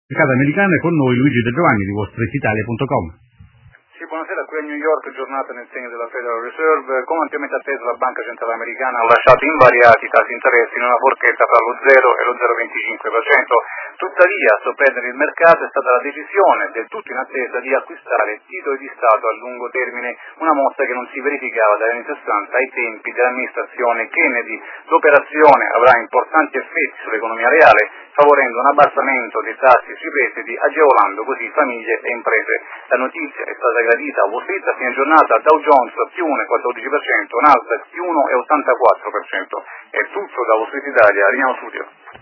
Mercato americano è con noi Luigi De Giovanni di wallstreetitalia.com. Sì, buonasera, qui a New York, giornata nel segno della Federal Reserve. Come ampiamente atteso, la Banca Centrale Americana ha lasciato invariati i tassi interessi in una forchetta tra lo 0 e lo 0,25%. Tuttavia, a sorprendere il mercato è stata la decisione, del tutto in attesa, di acquistare titoli di Stato a lungo termine, una mossa che non si verificava dagli anni 60 ai tempi dell'amministrazione Kennedy. L'operazione avrà importanti effetti sull'economia reale, favorendo un abbassamento dei tassi sui prestiti, agevolando così famiglie e imprese. La notizia è stata gradita a Wall Street a fine giornata, Dow Jones più 1,14%, Nasdaq più 1,84%. È tutto da Wall Street Italia, Riano Studio.